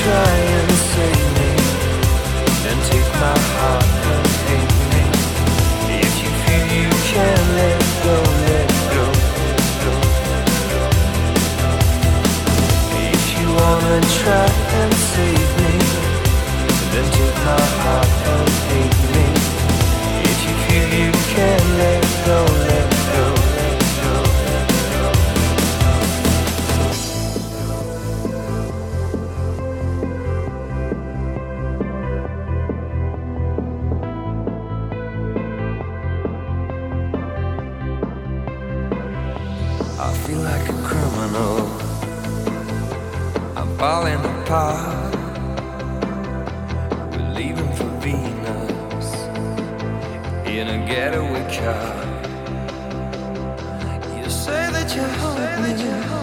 try and save me, then take my heart and hate me. If you feel you can't let go, let go, let go. If you wanna try and save me, then take my heart and hate me. If you feel you can't let go, let go, let go, let go. I feel like a criminal, I'm falling apart. We're leaving for Venus in a getaway car. You say that you hold me,